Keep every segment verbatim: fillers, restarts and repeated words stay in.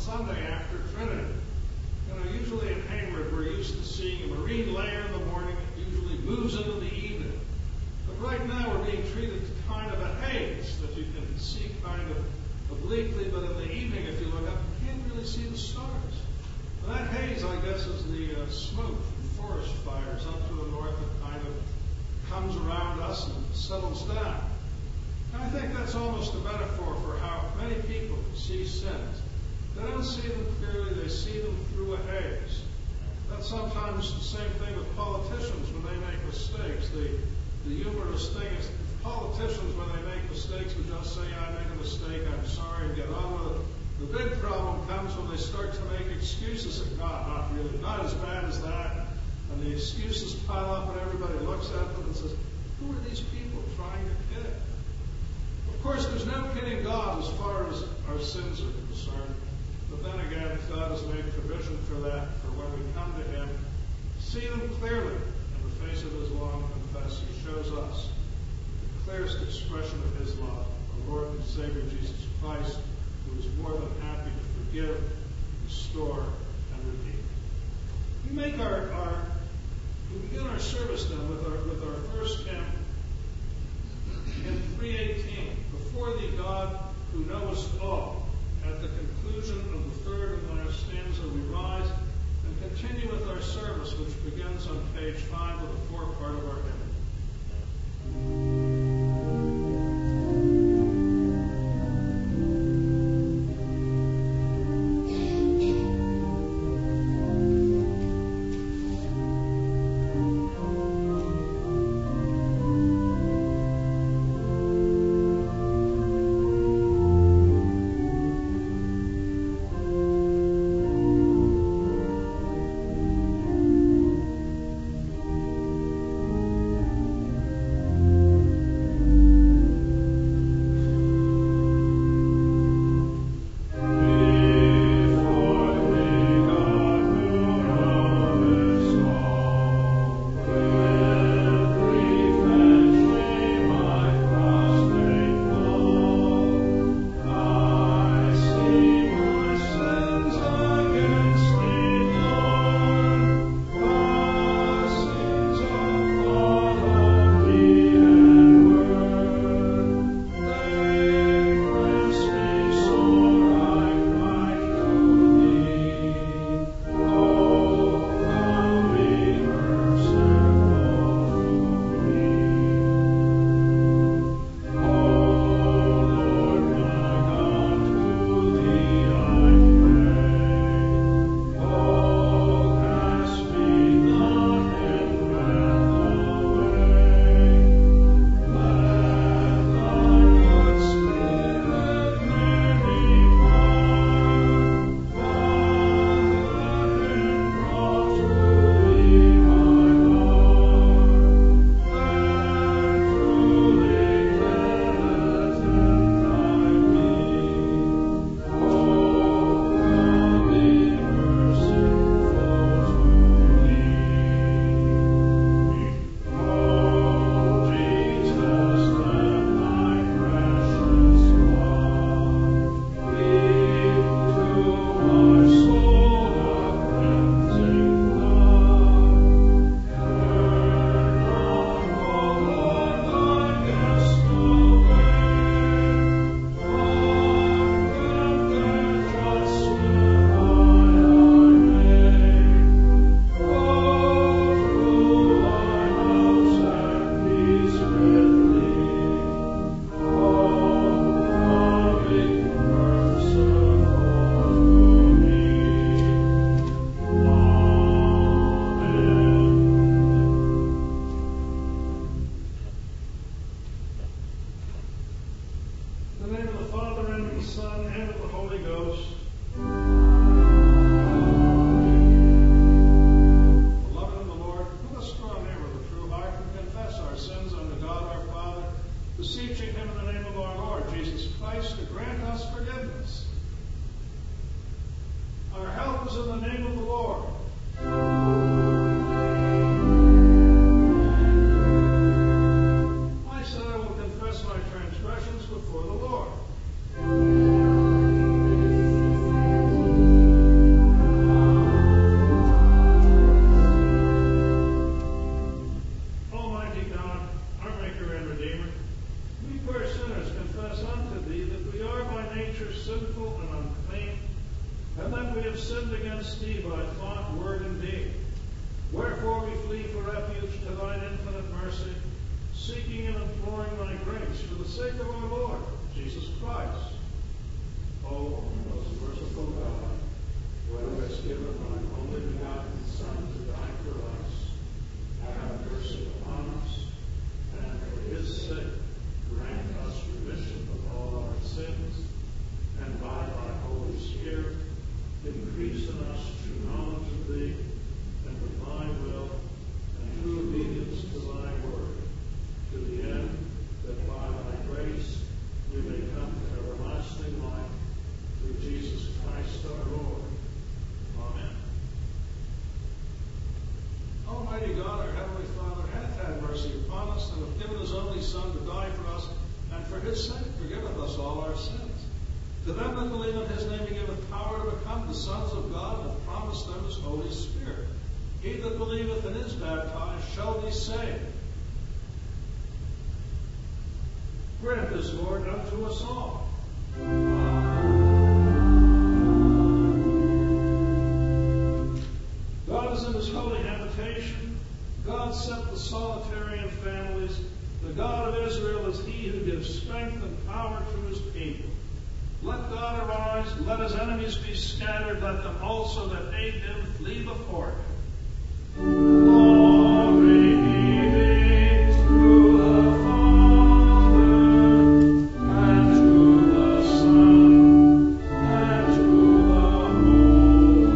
Sunday after Trinity. You know, usually in Hayward, we're used to seeing a marine layer in the morning. It usually moves into the evening. But right now, we're being treated to kind of a haze that you can see kind of obliquely, but in the evening, if you look up, you can't really see the stars. And that haze, I guess, is the uh, smoke from forest fires up to the north that kind of comes around us and settles down. And I think that's almost a metaphor for how many people see sins. They don't see them clearly, they see them through a haze. That's sometimes the same thing with politicians when they make mistakes. The, the humorous thing is politicians, when they make mistakes, would just say, I made a mistake, I'm sorry, and get on with it. The big problem comes when they start to make excuses and God, not really, not as bad as that. And the excuses pile up and everybody looks at them and says, who are these people trying to kid? Of course, there's no kidding God as far as our sins are concerned. But then again, God has made provision for that, for when we come to Him, see them clearly in the face of His law and confess. He shows us the clearest expression of His love, our Lord and Savior Jesus Christ, who is more than happy to forgive, restore, and redeem. We make our, our we begin our service then with our with our first hymn in three eighteen. Before Thee, God, who knowest all. At the conclusion of the third and last stanza, we rise and continue with our service, which begins on page five of the fourth part of our hymn. Thank you. sinned against thee by thought, word, and deed. Wherefore we flee for refuge to thine infinite mercy, seeking and imploring thy grace for the sake of our Lord, Jesus Christ. O most merciful God, who hast given thine only begotten Son to die for us, have mercy upon us, and for his sake grant us remission of all our sins, and by thy Holy Spirit increase in us true knowledge of thee, and of thy will, and true obedience to thy word, to the end that by thy grace we may come to everlasting life through Jesus Christ our Lord. Amen. Almighty God, our Heavenly Father, hath had mercy upon us, and hath given his only Son to die for us, and for his sake forgiveth us all our sins. To them that believe in his name he giveth power to become the sons of God, and hath promised them his Holy Spirit. He that believeth and is baptized shall be saved. Grant this, Lord, unto us all. God is in his holy habitation. God set the solitary in families. The God of Israel is he who gives strength and power to his people. Let God arise, let his enemies be scattered, let them also that hate him flee before him. Glory be to the Father, and to the Son, and to the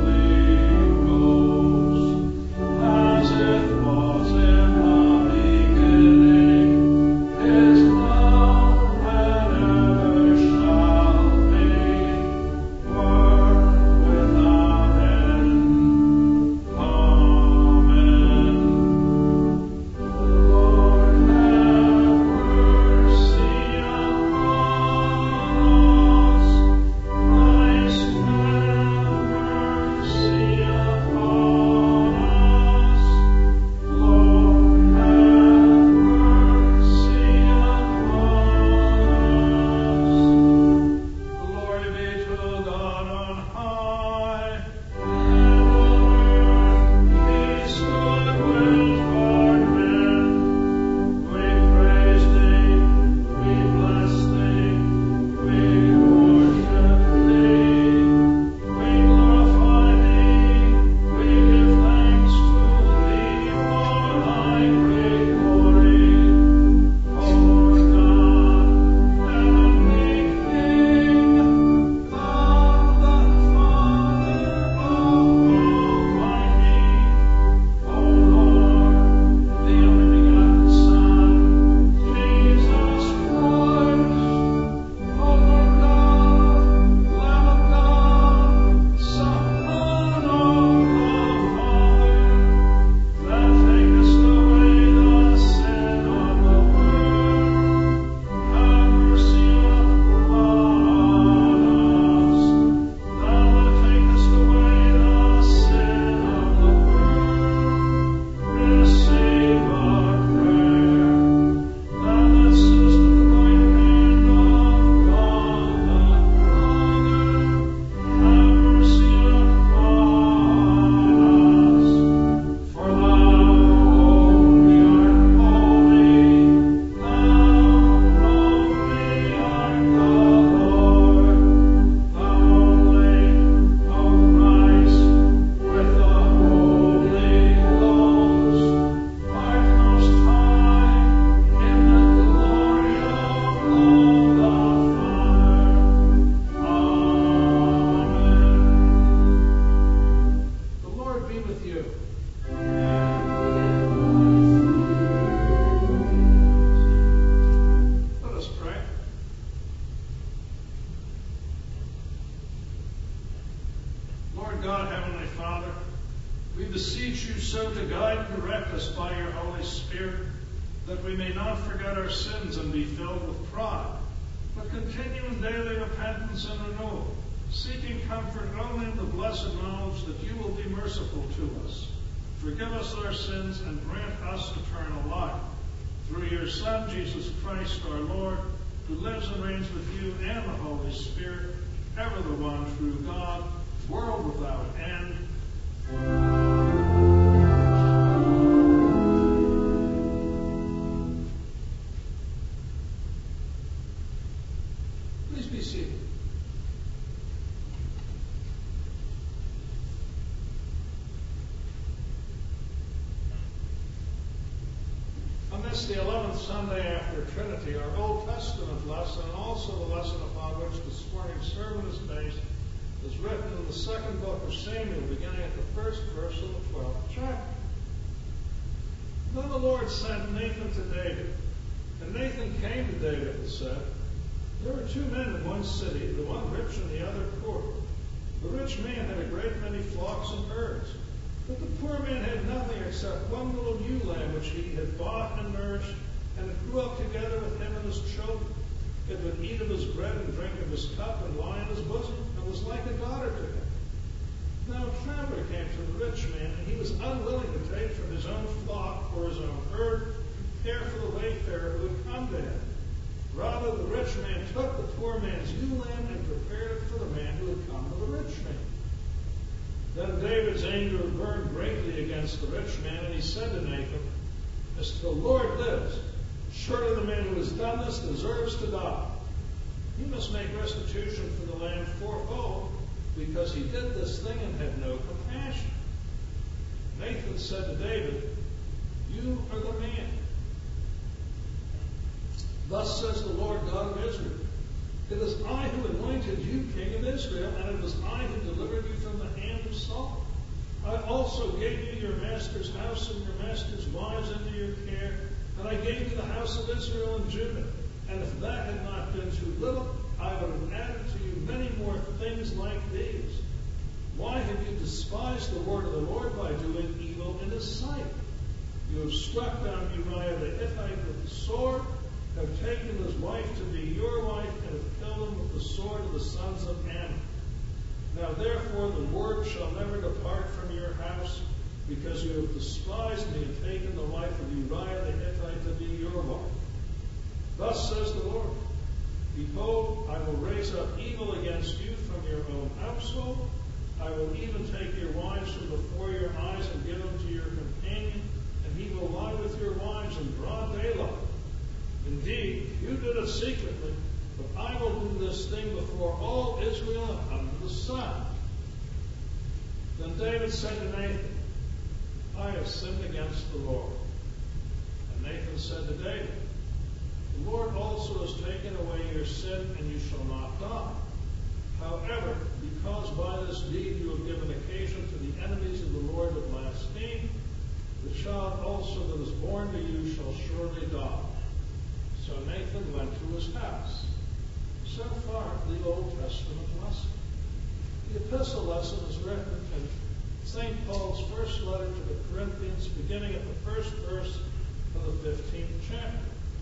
Holy Ghost, as it was in the beginning, is now, and ever shall be, world without end. Amen. Lord, have mercy upon us. Christ, have mercy upon us. Lord, have mercy upon us. Glory be to God on high, and on earth peace, goodwill toward men. We praise thee, we bless thee, we worship thee, we glorify thee, we give thanks to thee for thy great glory. O God, heavenly King, God the Father Almighty, O Lord, the only begotten Son, Jesus Christ, O Lord God, Lamb of God, Son of the Father, that takest away the sin of the world, have mercy upon us. Thou that takest away the sin of the world, receive our prayer. Thou that sittest at the right hand of God the Father, have mercy upon us. For thou only art holy, thou only art the Lord, thou only, O Christ, with the Holy Ghost, art most high, in the glory of God the Father. Amen. The Lord be with you. Let us pray. Lord God, Heavenly Father, we beseech you so to guide and direct us by your Holy Spirit, that we may not forget our sins and be filled with pride, but continue in daily repentance and renewal, seeking comfort only in the blessed knowledge that you will be merciful to us. Forgive us our sins and grant us eternal life. Through your Son, Jesus Christ our Lord, who lives and reigns with you and the Holy Spirit, ever the one true God, world without this, the eleventh Sunday after Trinity, our Old Testament lesson, and also the lesson upon which this morning's sermon is based, is written in the second book of Samuel, beginning at the first verse of the twelfth chapter. Then the Lord sent Nathan to David. And Nathan came to David and said, there were two men in one city, the one rich and the other poor. The rich man had a great many flocks and herds, but the poor man had nothing except one little ewe lamb which he had bought and nourished, and it grew up together with him and his children. It would eat of his bread and drink of his cup and lie in his bosom, and was like a daughter to him. Now a traveler came to the rich man, and he was unwilling to take from his own flock or his own herd, care for the wayfarer who had come to him. Rather, the rich man took the poor man's ewe lamb and prepared it for the man who had come to the rich man. Then David's anger burned greatly against the rich man, and he said to Nathan, as the Lord lives, surely the man who has done this deserves to die. He must make restitution for the lamb fourfold, because he did this thing and had no compassion. Nathan said to David, you are the man. Thus says the Lord God of Israel, it is I who anointed you king of Israel, and it was I who delivered you from the hand of Saul. I also gave you your master's house and your master's wives into your care, and I gave you the house of Israel and Judah. And if that had not been too little, I would have added to you many more things like these. Why have you despised the word of the Lord by doing evil in his sight? You have struck down Uriah the Hittite with the sword, have taken his wife to be your wife, and have killed him with the sword of the sons of Ammon. Now therefore the word shall never depart from your house, because you have despised me and taken the wife of Uriah the Hittite to be your wife. Thus says the Lord, behold, I will raise up evil against you from your own household. I will even take your wives from before your eyes and give them to your companion, and he will lie with your wives in broad daylight. Indeed, you did it secretly, but I will do this thing before all Israel and under the sun. Then David said to Nathan, I have sinned against the Lord. And Nathan said to David, the Lord also has taken away your sin, and you shall not die. However, because by this deed you have given occasion to the enemies of the Lord to blaspheme, the child also that is born to you shall surely die. So Nathan went to his house. So far, the Old Testament lesson. The epistle lesson is written in Saint Paul's first letter to the Corinthians, beginning at the first verse of the fifteenth chapter.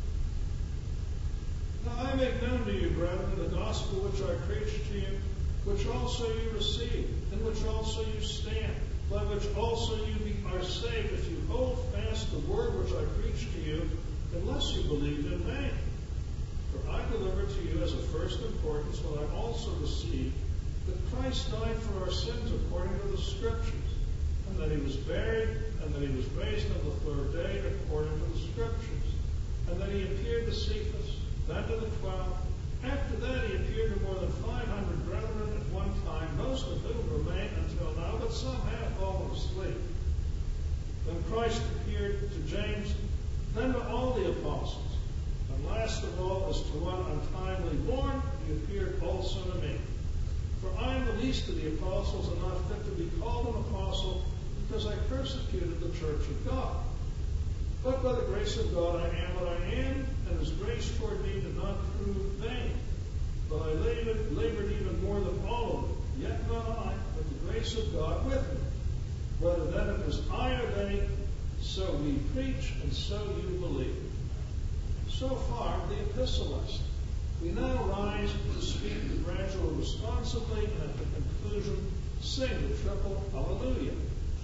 Now I make known to you, brethren, the gospel which I preached to you, which also you received, in which also you stand, by which also you be, are saved, if you hold fast the word which I preached to you, unless you believed in vain. For I delivered to you as of first importance what I also received, that Christ died for our sins according to the Scriptures, and that he was buried, and that he was raised on the third day according to the Scriptures, and that he appeared to Cephas, then to the twelve. After that he appeared to more than five hundred brethren at one time, most of whom remain until now, but some have fallen asleep. Then Christ appeared to James, then to all the apostles. And last of all, as to one untimely born, he appeared also to me. For I am the least of the apostles, and not fit to be called an apostle, because I persecuted the church of God. But by the grace of God I am what I am, and his grace toward me did not prove vain. But I labored, labored even more than all of them, yet not I, but the grace of God with me. Whether then it was I or they, so we preach, and so you believe. So far, the epistle lesson. We now rise to speak the gradual responsibly, and at the conclusion, sing the triple Hallelujah.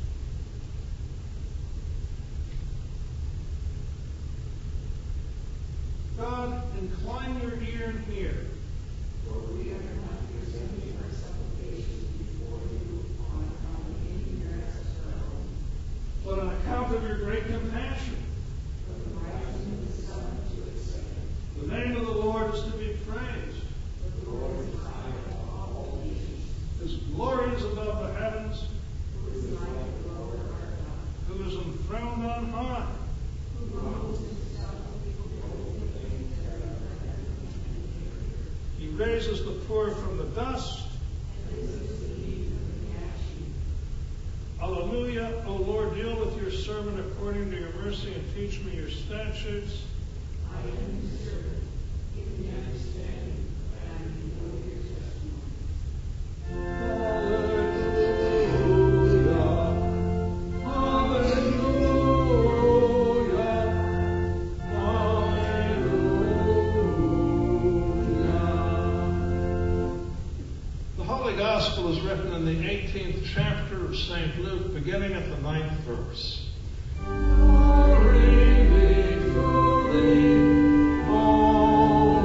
God, incline your ear and hear. For we are not presenting our supplications before you on account of any merits of our own, but on account of your great compassion. but the rising of the sun to its setting. The name of the Lord is to be praised. The Lord is high above all nations, His glory is above the heavens, who is like the Lord our God, who is enthroned on high. who humbles himself raises the poor from the dust. Hallelujah. O Lord, deal with your servant according to your mercy and teach me your statutes. I am your servant. Give me understanding that I may know your testimony. Hallelujah. Hallelujah. Hallelujah. The Holy Gospel is written in the eighteenth chapter of Saint Luke, beginning at the ninth verse. Glory be to thee, O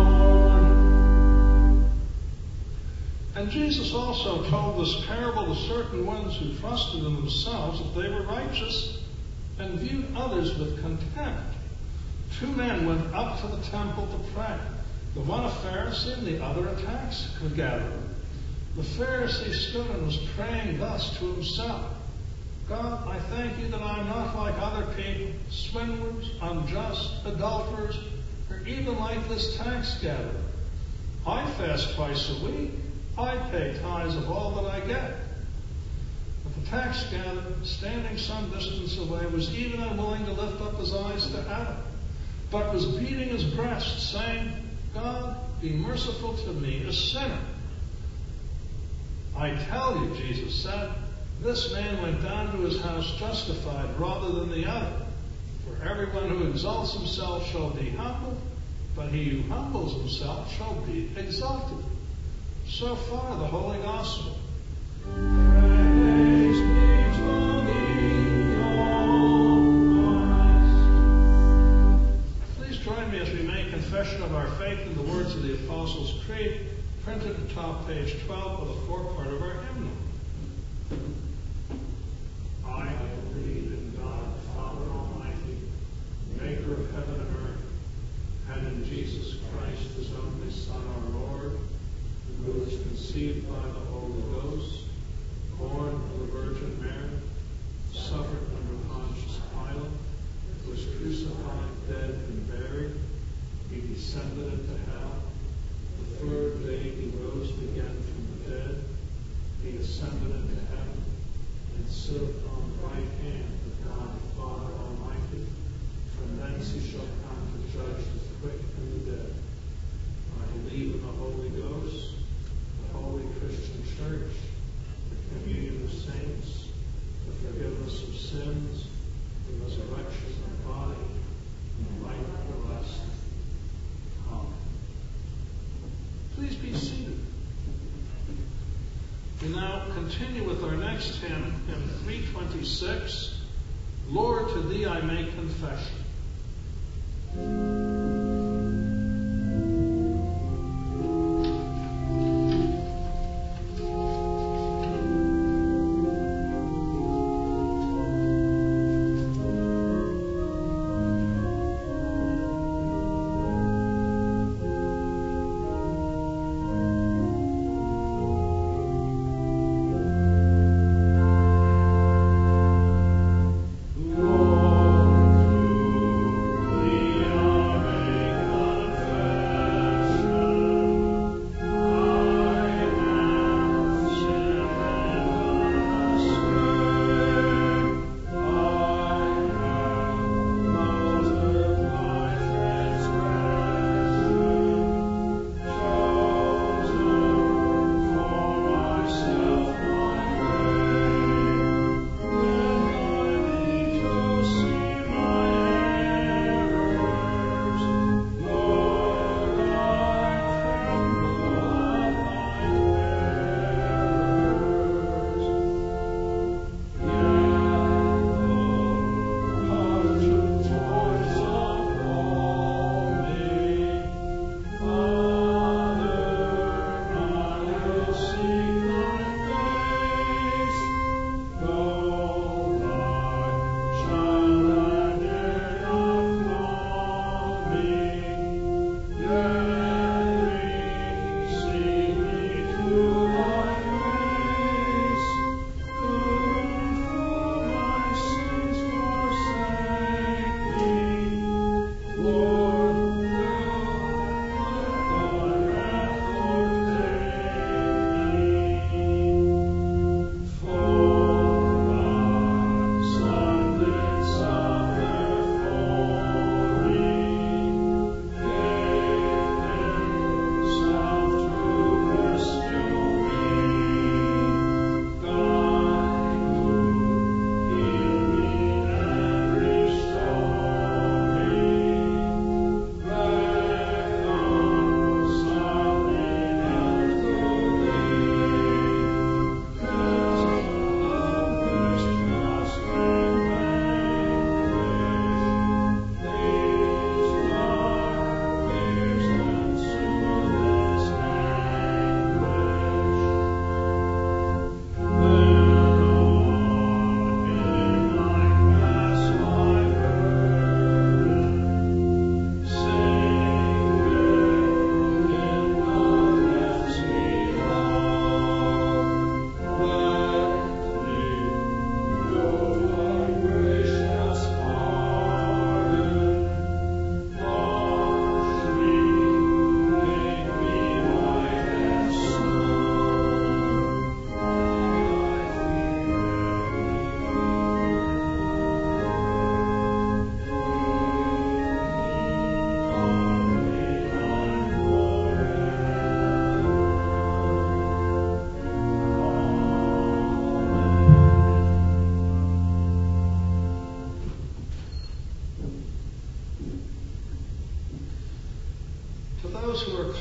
Lord. And Jesus also told this parable to certain ones who trusted in themselves that they were righteous and viewed others with contempt. Two men went up to the temple to pray, the one a Pharisee and the other a tax gatherer. The Pharisee stood and was praying thus to himself, God, I thank you that I am not like other people, swindlers, unjust, adulterers, or even like this tax gatherer. I fast twice a week. I pay tithes of all that I get. But the tax gatherer, standing some distance away, was even unwilling to lift up his eyes to heaven, but was beating his breast, saying, God, be merciful to me, a sinner. I tell you, Jesus said, this man went down to his house justified rather than the other. For everyone who exalts himself shall be humbled, but he who humbles himself shall be exalted. So far, the Holy Gospel. Praise be to thee, O Christ. Please join me as we make confession of our faith in the words of the Apostles' Creed, printed atop page twelve of the forepart of our hymnal. I believe in God, the Father Almighty, maker of heaven and earth, and in Jesus Christ, his only Son, our Lord, who was conceived by the Holy Ghost, born of the Virgin Mary, suffered under Pontius Pilate, was crucified, dead, and buried. He descended into hell. The third day he rose again from the dead. He ascended into heaven and sitteth on the right hand of God the Father Almighty. From thence he shall come to judge the quick and the dead. I believe in the Holy Ghost, the holy Christian Church, the communion of saints, the forgiveness of sins, the resurrection of the body, and the life everlasting. Amen. Please be seated. We now continue with our next hymn, hymn three twenty-six, Lord, to thee I make confession. Lord, to thee I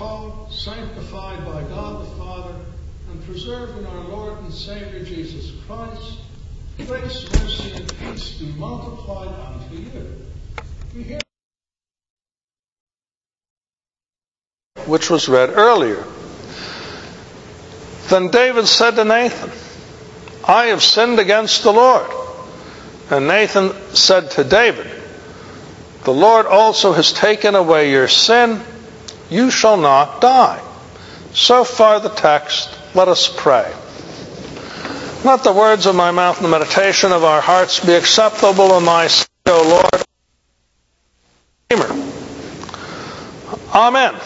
called, sanctified by God the Father, and preserved in our Lord and Savior Jesus Christ, grace, mercy, and peace be multiplied unto you. We hear which was read earlier. Then David said to Nathan, I have sinned against the Lord. And Nathan said to David, the Lord also has taken away your sin. You shall not die. So far the text. Let us pray. Let the words of my mouth and the meditation of our hearts be acceptable in thy sight, O Lord. Amen.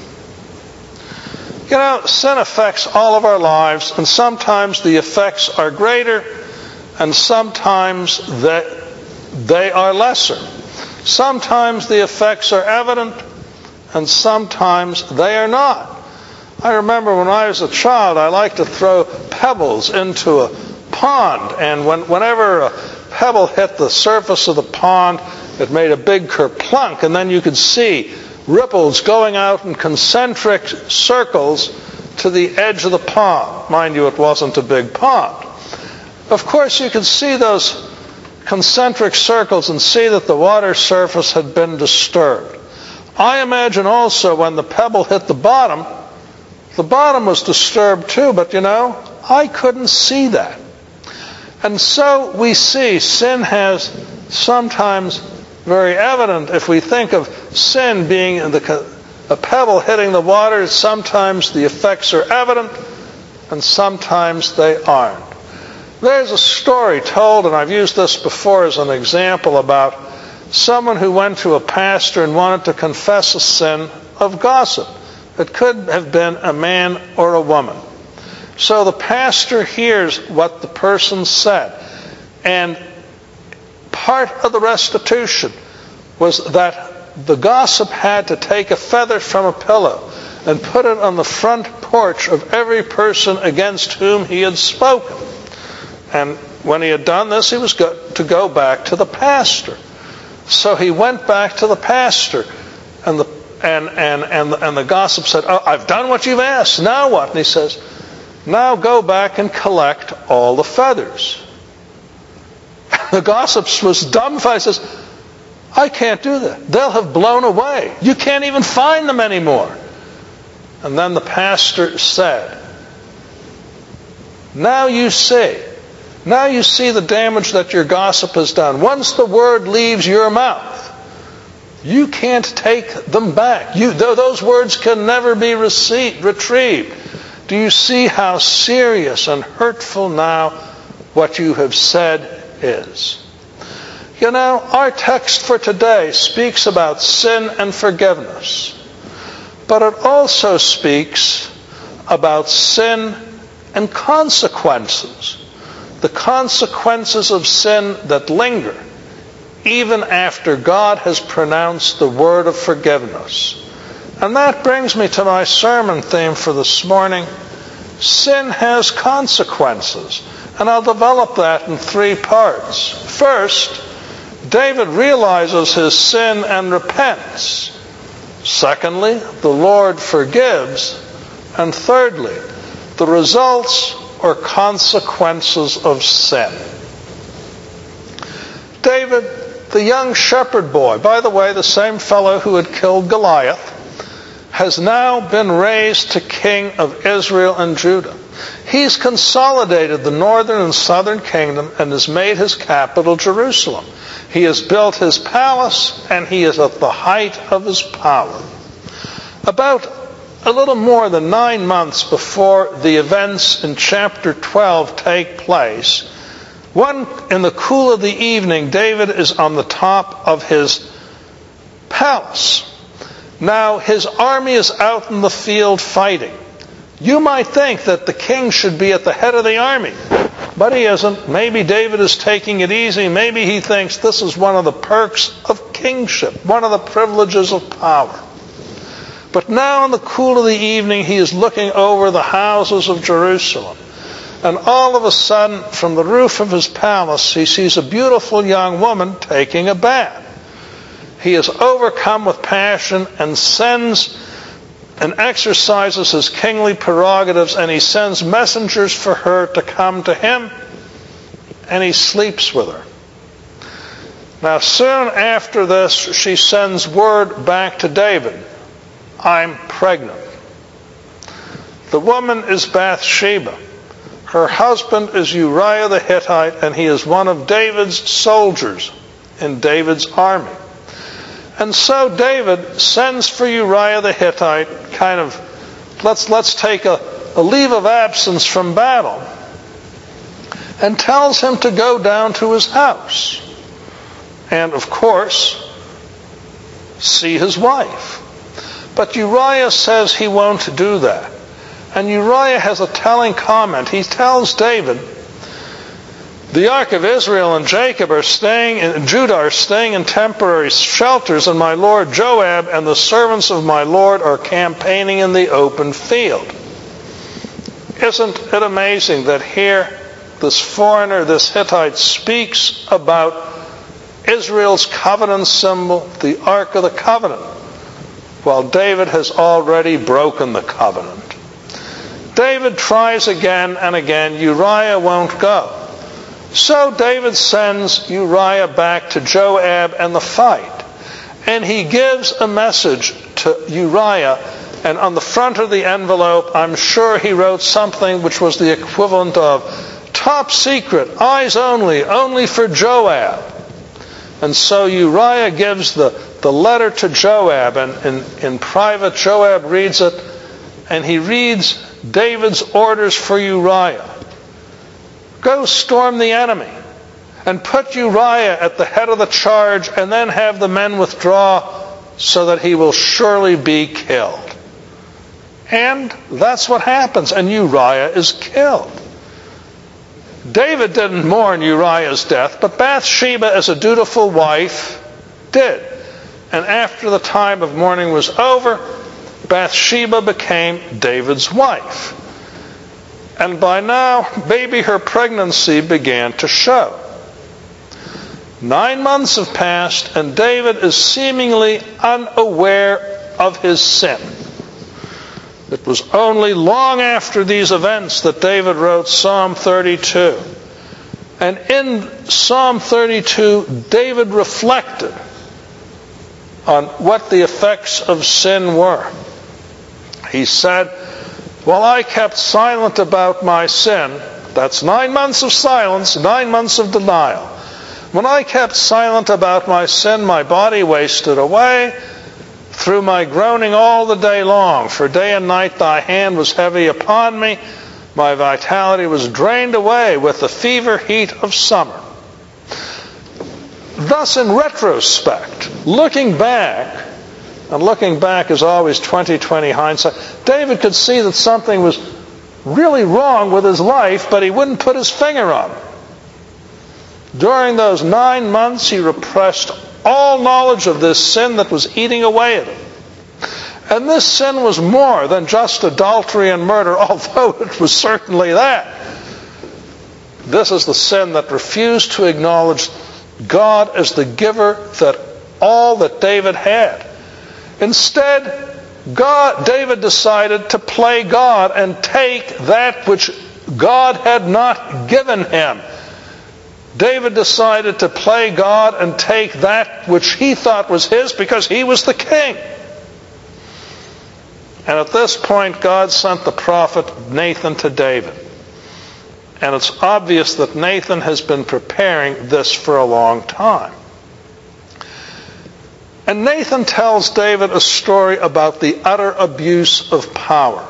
You know, sin affects all of our lives, and sometimes the effects are greater, and sometimes they, they are lesser. Sometimes the effects are evident, and sometimes they are not. I remember when I was a child, I liked to throw pebbles into a pond, and when, whenever a pebble hit the surface of the pond, it made a big kerplunk, and then you could see ripples going out in concentric circles to the edge of the pond. Mind you, it wasn't a big pond. Of course, you could see those concentric circles and see that the water surface had been disturbed. I imagine also when the pebble hit the bottom, the bottom was disturbed too, but you know, I couldn't see that. And so we see sin has sometimes very evident. If we think of sin being the, a pebble hitting the water, sometimes the effects are evident and sometimes they aren't. There's a story told, and I've used this before as an example, about someone who went to a pastor and wanted to confess a sin of gossip. It could have been a man or a woman. So the pastor hears what the person said, and part of the restitution was that the gossip had to take a feather from a pillow and put it on the front porch of every person against whom he had spoken. And when he had done this, he was go- to go back to the pastor. So he went back to the pastor, and the and and and, and the gossip said, "Oh, I've done what you've asked. Now what?" And he says, "Now go back and collect all the feathers." The gossip was dumbfounded. He says, "I can't do that. They'll have blown away. You can't even find them anymore." And then the pastor said, "Now you see. Now you see the damage that your gossip has done. Once the word leaves your mouth, you can't take them back. You, those words can never be received, retrieved. Do you see how serious and hurtful now what you have said is?" You know, our text for today speaks about sin and forgiveness, but it also speaks about sin and consequences. The consequences of sin that linger even after God has pronounced the word of forgiveness. And that brings me to my sermon theme for this morning. Sin has consequences. And I'll develop that in three parts. First, David realizes his sin and repents. Secondly, the Lord forgives. And thirdly, the results or consequences of sin. David, the young shepherd boy, by the way, the same fellow who had killed Goliath, has now been raised to king of Israel and Judah. He's consolidated the northern and southern kingdom and has made his capital Jerusalem. He has built his palace, and he is at the height of his power. About a little more than nine months before the events in chapter twelve take place, one in the cool of the evening, David is on the top of his palace. Now, his army is out in the field fighting. You might think that the king should be at the head of the army, but he isn't. Maybe David is taking it easy. Maybe he thinks this is one of the perks of kingship, one of the privileges of power. But now in the cool of the evening, he is looking over the houses of Jerusalem. And all of a sudden, from the roof of his palace, he sees a beautiful young woman taking a bath. He is overcome with passion and sends and exercises his kingly prerogatives, and he sends messengers for her to come to him, and he sleeps with her. Now, soon after this, she sends word back to David, I'm pregnant. The woman is Bathsheba. Her husband is Uriah the Hittite, and he is one of David's soldiers in David's army. And so David sends for Uriah the Hittite, kind of, let's, let's take a, a leave of absence from battle, and tells him to go down to his house. And, of course, see his wife. But Uriah says he won't do that. And Uriah has a telling comment. He tells David, the ark of Israel and Jacob are staying in, Judah are staying in temporary shelters, and my lord Joab and the servants of my lord are campaigning in the open field. Isn't it amazing that here this foreigner, this Hittite, speaks about Israel's covenant symbol, the Ark of the Covenant, while David has already broken the covenant. David tries again and again. Uriah won't go. So David sends Uriah back to Joab and the fight. And he gives a message to Uriah, and on the front of the envelope, I'm sure he wrote something which was the equivalent of top secret, eyes only, only for Joab. And so Uriah gives the, the letter to Joab, and in, in private Joab reads it, and he reads David's orders for Uriah. Go storm the enemy, and put Uriah at the head of the charge, and then have the men withdraw, so that he will surely be killed. And that's what happens, and Uriah is killed. David didn't mourn Uriah's death, but Bathsheba, as a dutiful wife, did. And after the time of mourning was over, Bathsheba became David's wife. And by now, maybe her pregnancy began to show. Nine months have passed, and David is seemingly unaware of his sin. It was only long after these events that David wrote Psalm thirty-two. And in Psalm thirty-two, David reflected on what the effects of sin were. He said, while I kept silent about my sin, that's nine months of silence, nine months of denial. When I kept silent about my sin, my body wasted away through my groaning all the day long. For day and night thy hand was heavy upon me. My vitality was drained away with the fever heat of summer. Thus, in retrospect, looking back, and looking back is always twenty twenty hindsight, David could see that something was really wrong with his life, but he wouldn't put his finger on it. During those nine months, he repressed all knowledge of this sin that was eating away at him. And this sin was more than just adultery and murder, although it was certainly that. This is the sin that refused to acknowledge God as the giver that all that David had. Instead, God, David decided to play God and take that which God had not given him. David decided to play God and take that which he thought was his because he was the king. And at this point, God sent the prophet Nathan to David. And it's obvious that Nathan has been preparing this for a long time. And Nathan tells David a story about the utter abuse of power.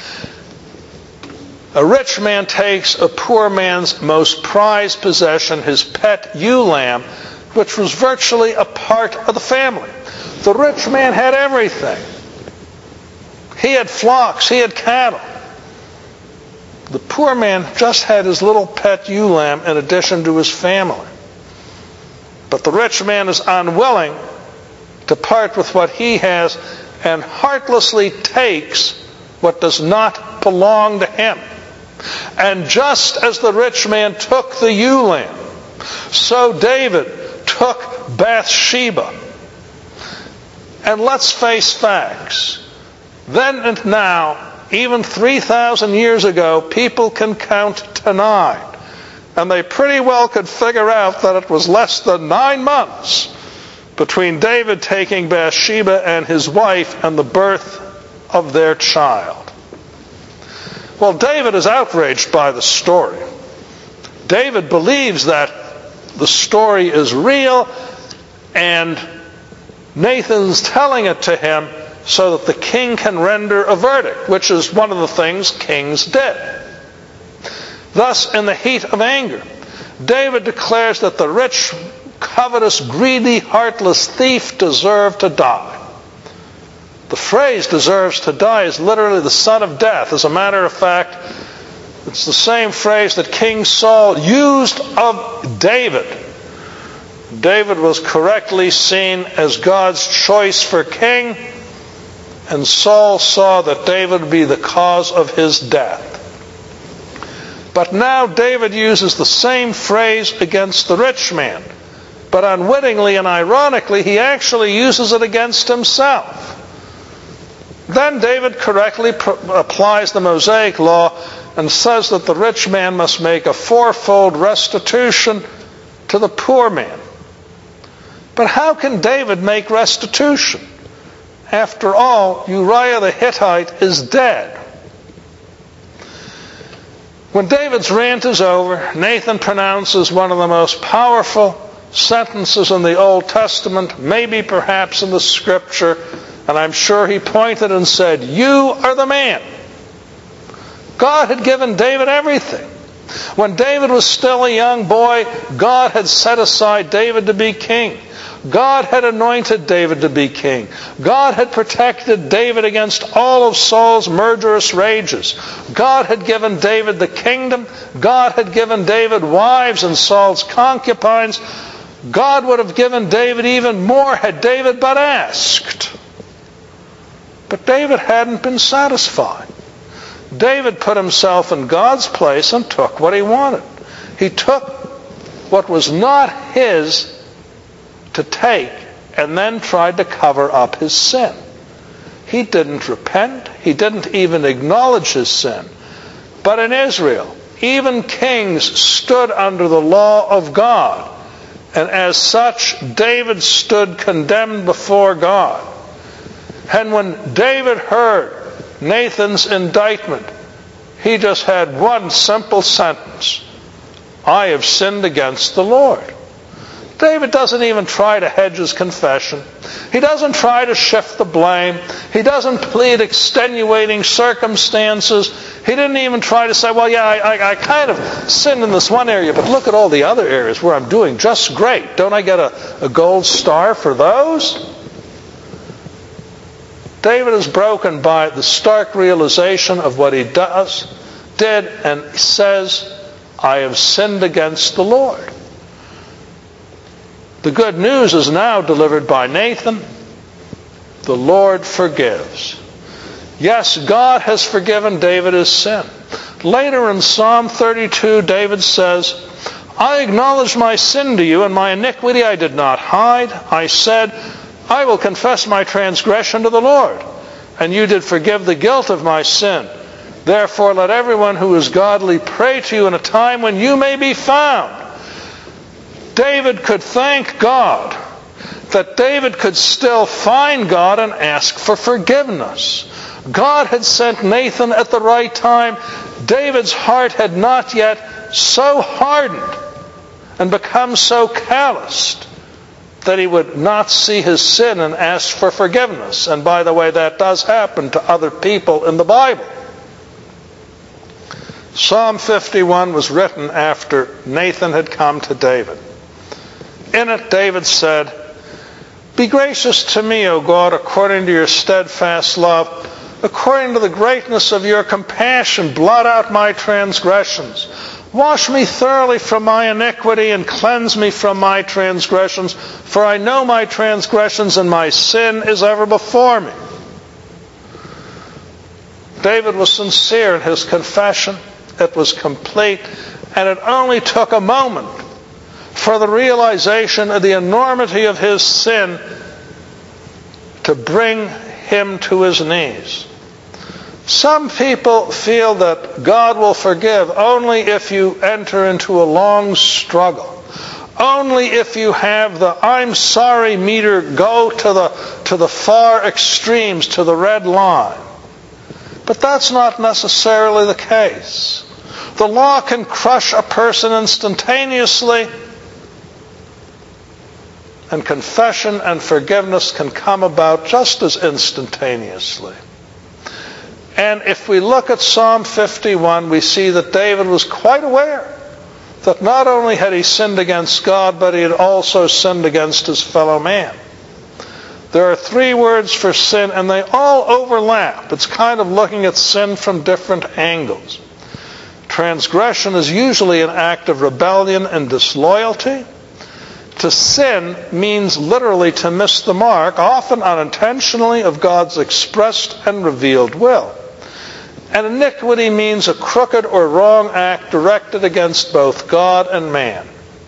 A rich man takes a poor man's most prized possession, his pet ewe lamb, which was virtually a part of the family. The rich man had everything. He had flocks, he had cattle. The poor man just had his little pet ewe lamb in addition to his family. But the rich man is unwilling to part with what he has and heartlessly takes what does not belong to him. And just as the rich man took the ewe lamb, so David took Bathsheba. And let's face facts. Then and now, even three thousand years ago, people can count to nine. And they pretty well could figure out that it was less than nine months between David taking Bathsheba and his wife and the birth of their child. Well, David is outraged by the story. David believes that the story is real, and Nathan's telling it to him so that the king can render a verdict, which is one of the things kings did. Thus, in the heat of anger, David declares that the rich, covetous, greedy, heartless thief deserved to die. The phrase "deserves to die" is literally the son of death. As a matter of fact, it's the same phrase that King Saul used of David. David was correctly seen as God's choice for king, and Saul saw that David would be the cause of his death. But now David uses the same phrase against the rich man, but unwittingly and ironically, he actually uses it against himself. Then David correctly pr- applies the Mosaic law and says that the rich man must make a fourfold restitution to the poor man. But how can David make restitution? After all, Uriah the Hittite is dead. When David's rant is over, Nathan pronounces one of the most powerful sentences in the Old Testament, maybe perhaps in the Scripture, and I'm sure he pointed and said, "You are the man." God had given David everything. When David was still a young boy, God had set aside David to be king. God had anointed David to be king. God had protected David against all of Saul's murderous rages. God had given David the kingdom. God had given David wives and Saul's concubines. God would have given David even more had David but asked. But David hadn't been satisfied. David put himself in God's place and took what he wanted. He took what was not his to take and then tried to cover up his sin. He didn't repent. He didn't even acknowledge his sin. But in Israel, even kings stood under the law of God. And as such, David stood condemned before God. And when David heard Nathan's indictment, he just had one simple sentence: "I have sinned against the Lord." David doesn't even try to hedge his confession. He doesn't try to shift the blame. He doesn't plead extenuating circumstances. He didn't even try to say, well, yeah, I, I, I kind of sinned in this one area, but look at all the other areas where I'm doing just great. Don't I get a, a gold star for those? David is broken by the stark realization of what he does, did, and says, "I have sinned against the Lord." The good news is now delivered by Nathan. The Lord forgives. Yes, God has forgiven David his sin. Later in Psalm thirty-two, David says, "I acknowledge my sin to you, and my iniquity I did not hide. I said, I will confess my transgression to the Lord, and you did forgive the guilt of my sin. Therefore let everyone who is godly pray to you in a time when you may be found." David could thank God that David could still find God and ask for forgiveness. God had sent Nathan at the right time. David's heart had not yet so hardened and become so calloused that he would not see his sin and ask for forgiveness. And by the way, that does happen to other people in the Bible. Psalm fifty-one was written after Nathan had come to David. In it, David said, "Be gracious to me, O God, according to your steadfast love. According to the greatness of your compassion, blot out my transgressions. Wash me thoroughly from my iniquity and cleanse me from my transgressions. For I know my transgressions and my sin is ever before me." David was sincere in his confession. It was complete. And it only took a moment for the realization of the enormity of his sin to bring him to his knees. Some people feel that God will forgive only if you enter into a long struggle. Only if you have the I'm sorry meter go to the, to the far extremes, to the red line. But that's not necessarily the case. The law can crush a person instantaneously, and confession and forgiveness can come about just as instantaneously. And if we look at Psalm fifty-one, we see that David was quite aware that not only had he sinned against God, but he had also sinned against his fellow man. There are three words for sin, and they all overlap. It's kind of looking at sin from different angles. Transgression is usually an act of rebellion and disloyalty. To sin means literally to miss the mark, often unintentionally, of God's expressed and revealed will. And iniquity means a crooked or wrong act directed against both God and man.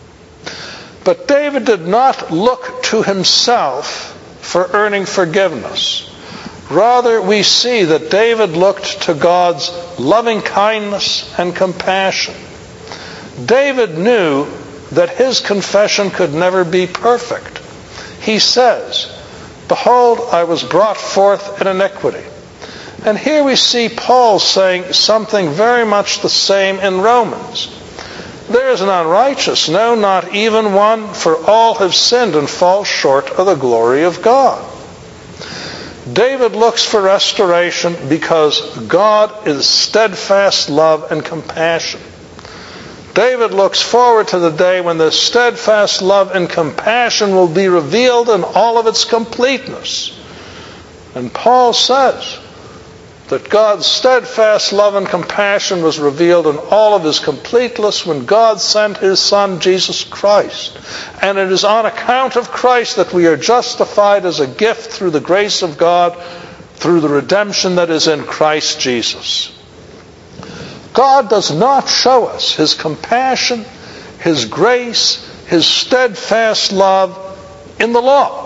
But David did not look to himself for earning forgiveness. Rather, we see that David looked to God's loving kindness and compassion. David knew that his confession could never be perfect. He says, "Behold, I was brought forth in iniquity." And here we see Paul saying something very much the same in Romans. "There is none righteous, no, not even one, for all have sinned and fall short of the glory of God." David looks for restoration because God is steadfast love and compassion. David looks forward to the day when this steadfast love and compassion will be revealed in all of its completeness. And Paul says that God's steadfast love and compassion was revealed in all of his completeness when God sent his Son, Jesus Christ. And it is on account of Christ that we are justified as a gift through the grace of God, through the redemption that is in Christ Jesus. God does not show us his compassion, his grace, his steadfast love in the law.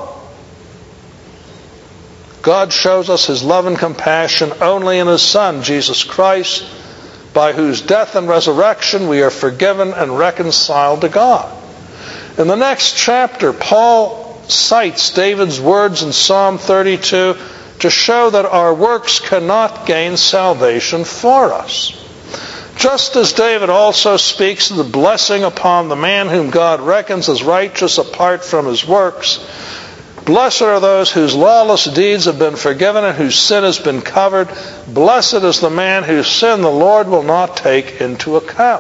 God shows us his love and compassion only in his Son, Jesus Christ, by whose death and resurrection we are forgiven and reconciled to God. In the next chapter, Paul cites David's words in Psalm thirty-two to show that our works cannot gain salvation for us. Just as David also speaks of the blessing upon the man whom God reckons as righteous apart from his works, blessed are those whose lawless deeds have been forgiven and whose sin has been covered. Blessed is the man whose sin the Lord will not take into account.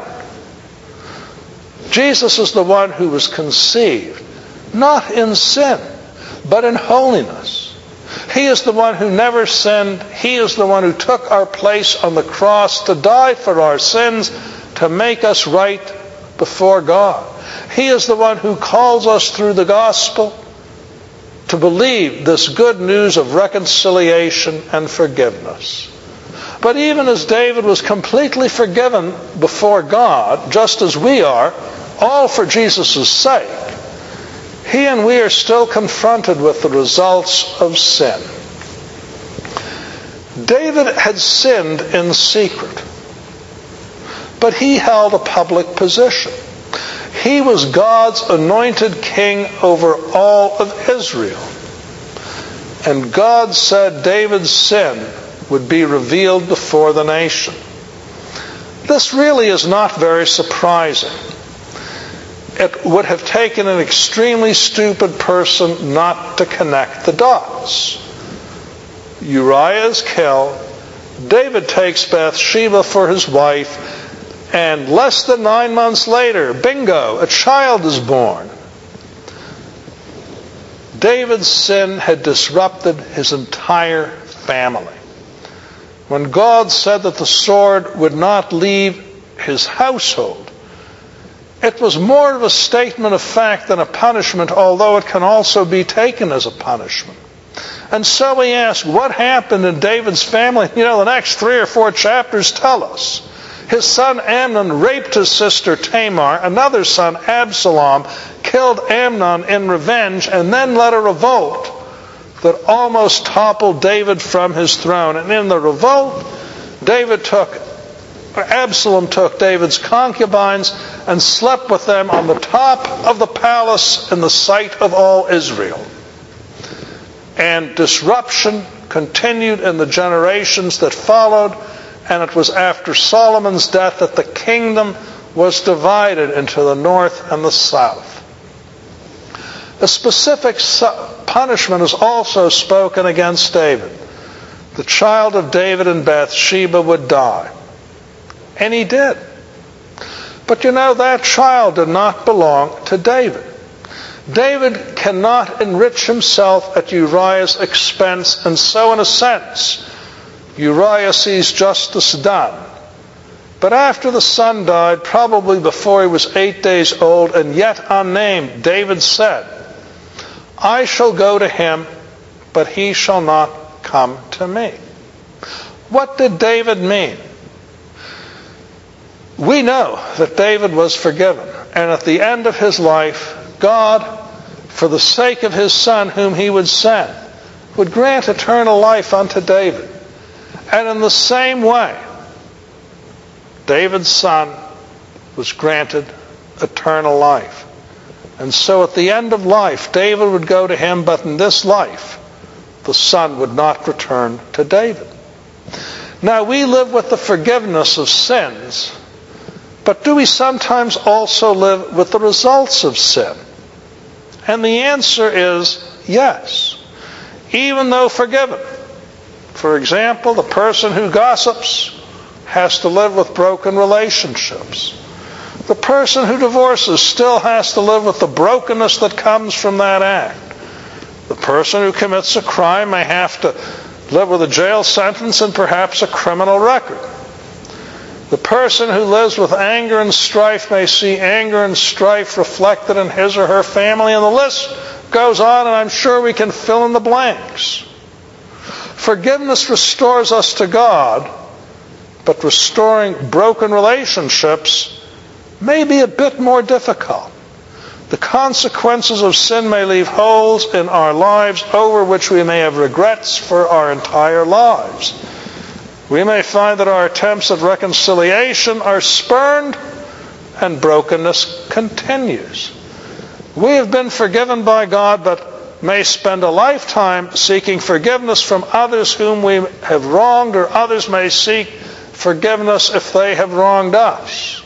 Jesus is the one who was conceived, not in sin, but in holiness. He is the one who never sinned. He is the one who took our place on the cross to die for our sins, to make us right before God. He is the one who calls us through the gospel to believe this good news of reconciliation and forgiveness. But even as David was completely forgiven before God, just as we are, all for Jesus' sake, he and we are still confronted with the results of sin. David had sinned in secret, but he held a public position. He was God's anointed king over all of Israel. And God said David's sin would be revealed before the nation. This really is not very surprising. It would have taken an extremely stupid person not to connect the dots. Uriah is killed. David takes Bathsheba for his wife. And less than nine months later, bingo, a child is born. David's sin had disrupted his entire family. When God said that the sword would not leave his household, it was more of a statement of fact than a punishment, although it can also be taken as a punishment. And so we ask, what happened in David's family? You know, the next three or four chapters tell us. His son Amnon raped his sister Tamar. Another son, Absalom, killed Amnon in revenge and then led a revolt that almost toppled David from his throne. And in the revolt, David took, or Absalom took David's concubines and slept with them on the top of the palace in the sight of all Israel. And disruption continued in the generations that followed, and it was after Solomon's death that the kingdom was divided into the north and the south. A specific punishment is also spoken against David. The child of David and Bathsheba would die. And he did. But you know, that child did not belong to David. David cannot enrich himself at Uriah's expense, and so in a sense, Uriah sees justice done. But after the son died, probably before he was eight days old and yet unnamed, David said, I shall go to him, but he shall not come to me. What did David mean? We know that David was forgiven, and at the end of his life, God, for the sake of his son whom he would send, would grant eternal life unto David. And in the same way, David's son was granted eternal life. And so at the end of life, David would go to him, but in this life, the son would not return to David. Now, we live with the forgiveness of sins, but do we sometimes also live with the results of sin? And the answer is yes, even though forgiven. For example, the person who gossips has to live with broken relationships. The person who divorces still has to live with the brokenness that comes from that act. The person who commits a crime may have to live with a jail sentence and perhaps a criminal record. The person who lives with anger and strife may see anger and strife reflected in his or her family, and the list goes on, and I'm sure we can fill in the blanks. Forgiveness restores us to God, but restoring broken relationships may be a bit more difficult. The consequences of sin may leave holes in our lives over which we may have regrets for our entire lives. We may find that our attempts at reconciliation are spurned and brokenness continues. We have been forgiven by God, but may spend a lifetime seeking forgiveness from others whom we have wronged, or others may seek forgiveness if they have wronged us.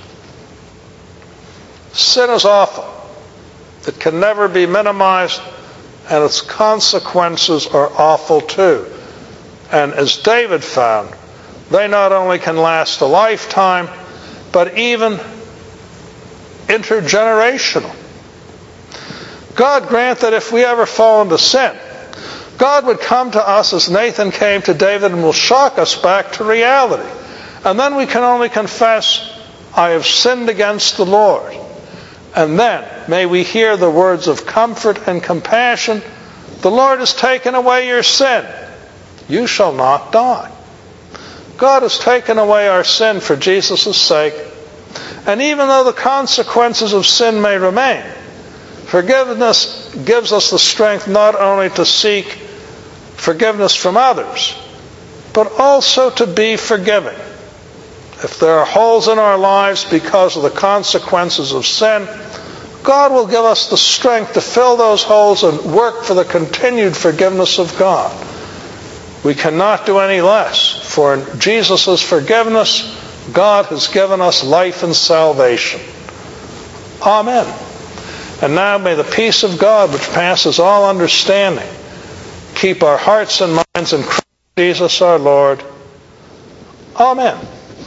Sin is awful. It can never be minimized, and its consequences are awful too. And as David found, they not only can last a lifetime, but even intergenerational. God grant that if we ever fall into sin, God would come to us as Nathan came to David and will shock us back to reality. And then we can only confess, I have sinned against the Lord. And then may we hear the words of comfort and compassion, the Lord has taken away your sin. You shall not die. God has taken away our sin for Jesus' sake. And even though the consequences of sin may remain, forgiveness gives us the strength not only to seek forgiveness from others, but also to be forgiving. If there are holes in our lives because of the consequences of sin, God will give us the strength to fill those holes and work for the continued forgiveness of God. We cannot do any less, for in Jesus' forgiveness, God has given us life and salvation. Amen. And now may the peace of God, which passes all understanding, keep our hearts and minds in Christ Jesus our Lord. Amen.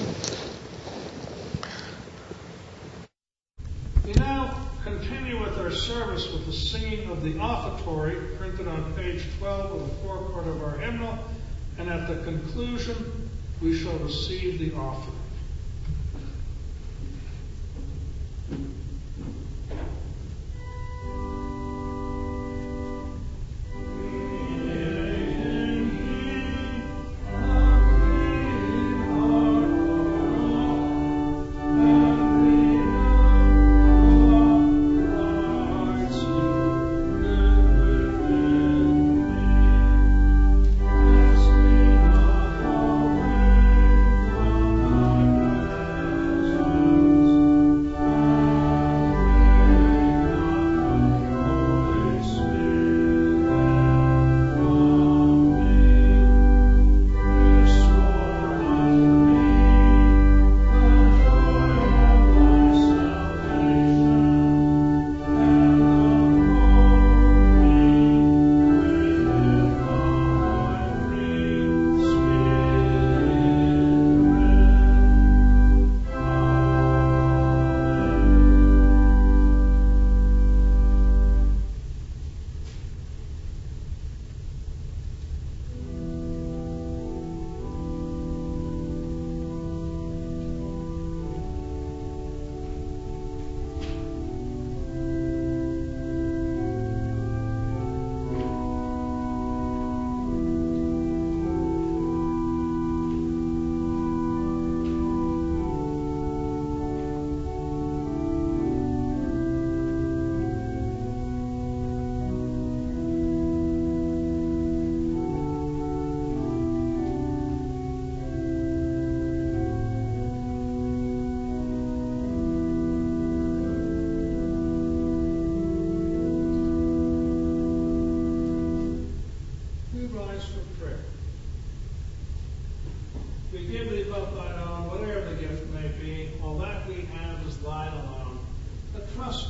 We now continue with our service with the singing of the offertory, printed on page twelve of the forepart of our hymnal, and at the conclusion we shall receive the offering. Ask me not always.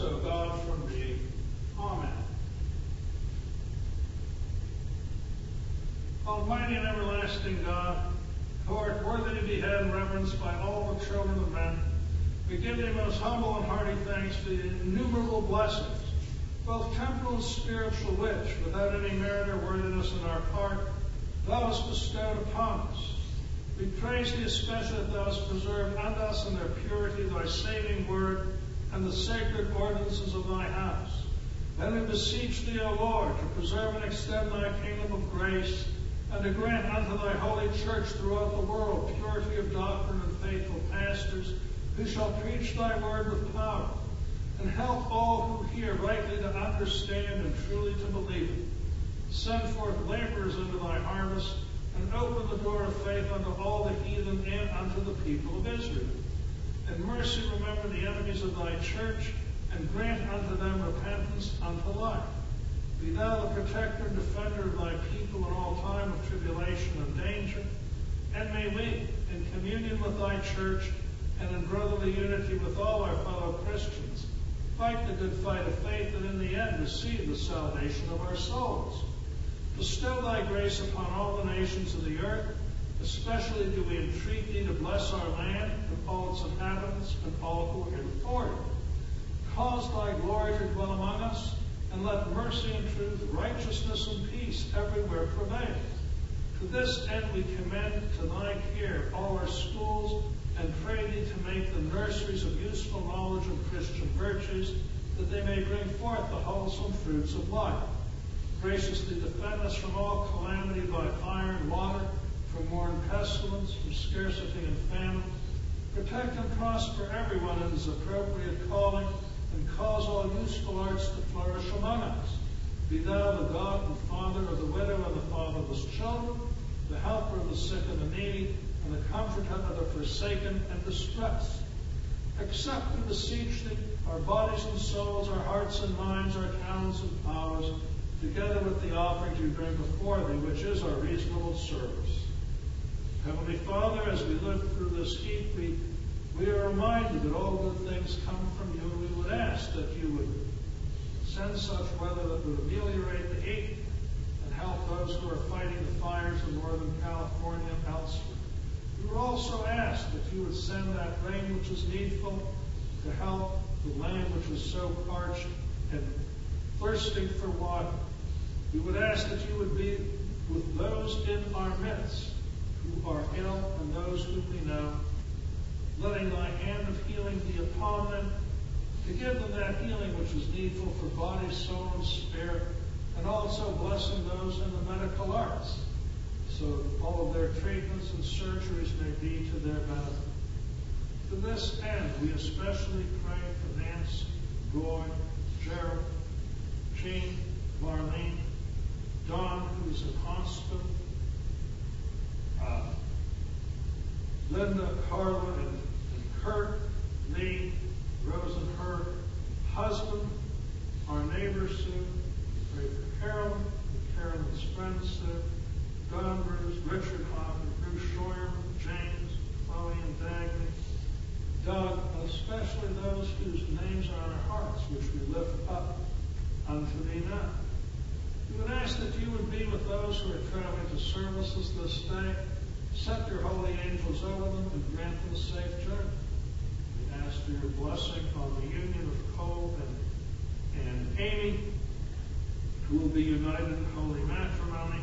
also, God, from thee. Amen. Almighty and everlasting God, who art worthy to be had and reverenced by all the children of men, we give thee most humble and hearty thanks for the innumerable blessings, both temporal and spiritual, which, without any merit or worthiness on our part, thou hast bestowed upon us. We praise thee especially that thou hast preserved unto us in their purity thy saving word and the sacred ordinances of thy house. Then we beseech thee, O Lord, to preserve and extend thy kingdom of grace, and to grant unto thy holy church throughout the world purity of doctrine and faithful pastors, who shall preach thy word with power, and help all who hear rightly to understand and truly to believe it. Send forth laborers into thy harvest, and open the door of faith unto all the heathen and unto the people of Israel. In mercy remember the enemies of thy church, and grant unto them repentance unto life. Be thou the protector and defender of thy people in all time of tribulation and danger, and may we, in communion with thy church, and in brotherly unity with all our fellow Christians, fight the good fight of faith, and in the end receive the salvation of our souls. Bestow thy grace upon all the nations of the earth. Especially do we entreat thee to bless our land and all its inhabitants and all who are in authority. Cause thy glory to dwell among us, and let mercy and truth, righteousness and peace everywhere prevail. To this end we commend to thy care all our schools, and pray thee to make the nurseries of useful knowledge of Christian virtues, that they may bring forth the wholesome fruits of life. Graciously defend us from all calamity by fire and water, from war and pestilence, from scarcity and famine. Protect and prosper everyone in his appropriate calling, and cause all useful arts to flourish among us. Be thou the God and Father of the widow and the fatherless children, the helper of the sick and the needy, and the comforter of the forsaken and distressed. Accept, we beseech thee, our bodies and souls, our hearts and minds, our talents and powers, together with the offerings we bring before thee, which is our reasonable service. Heavenly Father, as we live through this heat, we, we are reminded that all good things come from you, and we would ask that you would send such weather that would ameliorate the heat and help those who are fighting the fires in Northern California and elsewhere. We would also ask that you would send that rain which is needful to help the land which is so parched and thirsting for water. We would ask that you would be with those in our midst who are ill and those whom we know, letting thy hand of healing be upon them, to give them that healing which is needful for body, soul, and spirit, and also blessing those in the medical arts, so all of their treatments and surgeries may be to their benefit. To this end, we especially pray for Nancy, Goy, Gerald, Jean, Marlene, Don, who is in hospital, uh, Linda, Carla, and, and Kurt, Lee, Rose and her husband, our neighbor Sue. Pray for Carolyn and Carolyn's friend Sue, Don Bruce, Richard Hoffman, Bruce Scheuer, James, Chloe and Dagny, Doug, and especially those whose names are on our hearts, which we lift up unto thee now. We would ask that you would be with those who are traveling to services this day. Set your holy angels over them and grant them a safe journey. We ask for your blessing on the union of Cole and, and Amy, who will be united in holy matrimony.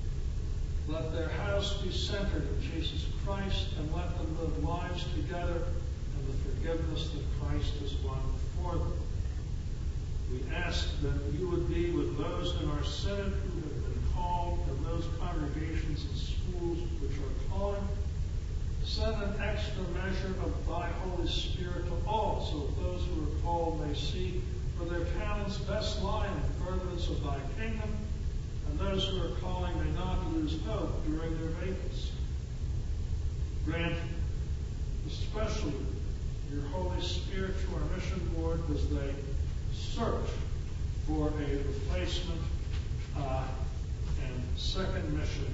Let their house be centered in Jesus Christ, and let them live lives together in the forgiveness that Christ has won for them. We ask that you would be with those in our synod who have been called, and those congregations and schools which are calling. Send an extra measure of thy Holy Spirit to all, so that those who are called may see where their talents best lie in furtherance of thy kingdom, and those who are calling may not lose hope during their vacancy. Grant especially your Holy Spirit to our mission board as they search for a replacement uh, and second mission.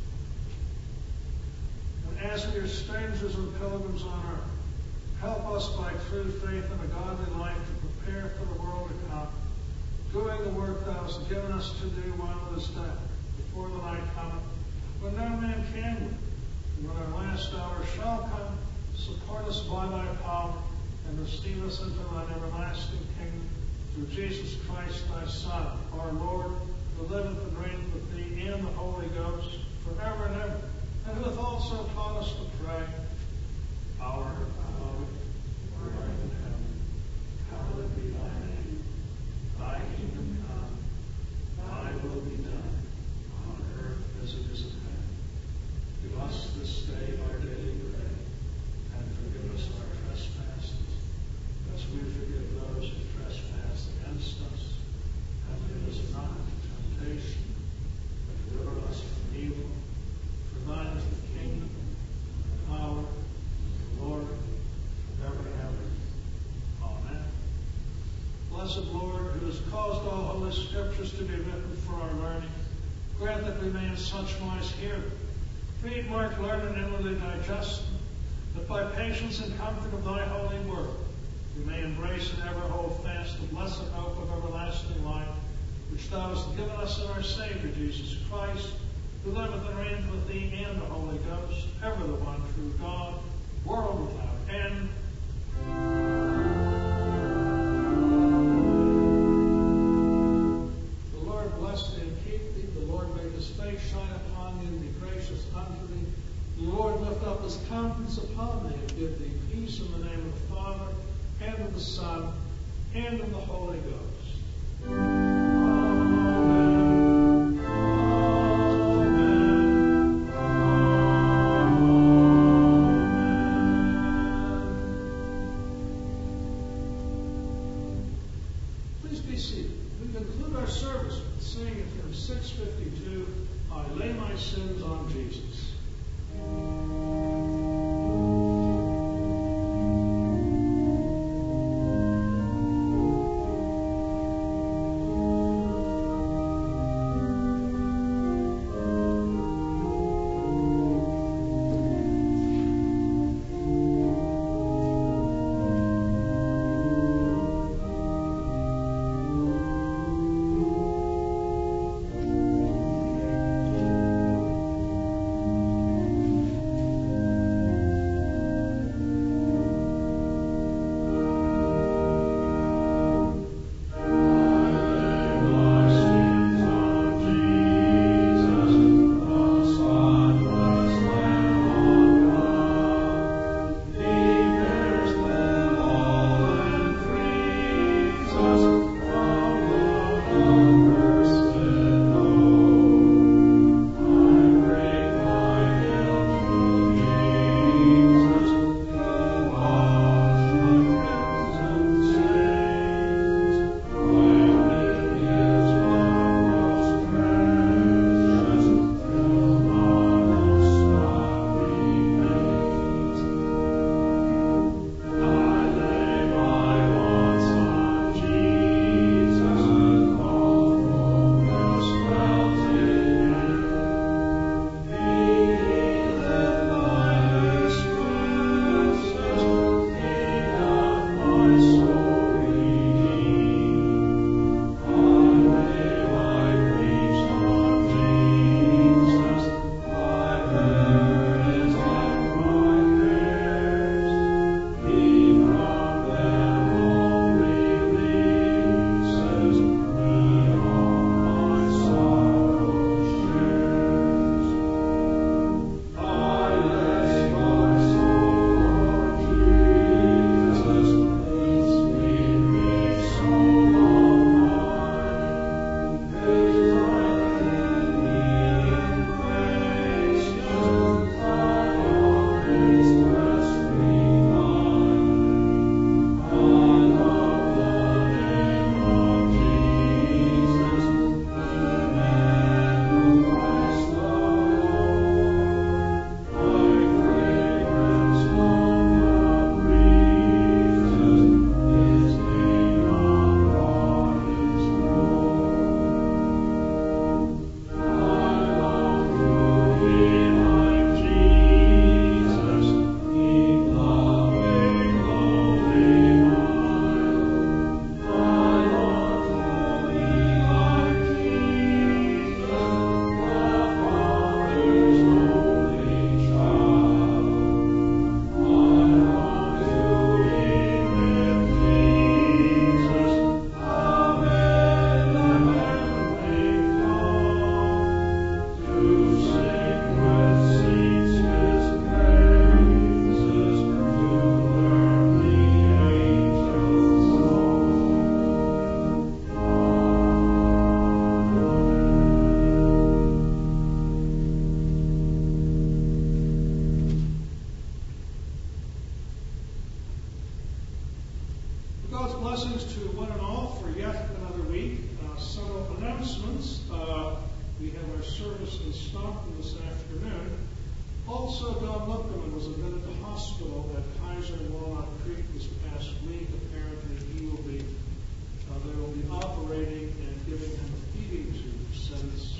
And as we are strangers and pilgrims on earth, help us by true faith and a godly life to prepare for the world to come, doing the work thou hast given us to do while it is done, before the night cometh, when no man can win. And when our last hour shall come, support us by thy power, and receive us into thine everlasting kingdom, through Jesus Christ thy Son, our Lord, who liveth and reigneth with thee and the Holy Ghost, forever and ever, and who hath also taught us to pray, Our Father, who art in heaven, hallowed be thy name. Thy kingdom come, thy will be done, on earth as it is in heaven. Give us this day our daily bread, and forgive us our trespasses, as we forgive those who trespass against us. And lead us not into temptation, but deliver us from evil. For thine is the kingdom, the power, and the glory, forever and ever. Amen. Blessed Lord, who has caused all holy scriptures to be written for our learning, grant that we may in such wise hear them, read, mark, learn, and inwardly digest them, that by patience and comfort of thy holy word we may embrace and ever hold fast the blessed hope of everlasting life, which thou hast given us in our Savior Jesus Christ, who liveth and reigneth with thee and the Holy Ghost, ever the one true God, world without end. The Lord bless thee and keep thee. The Lord make his face shine upon thee and be gracious unto thee. The Lord lift up his countenance upon thee and give thee peace, in the name of the Father, and of the Son, and of the Holy Ghost. Amen. Amen. Amen. Please be seated. We conclude our service with singing hymn six fifty-two, I Lay My Sins on Jesus. Mountain this afternoon. Also, Don Lipperman was admitted to hospital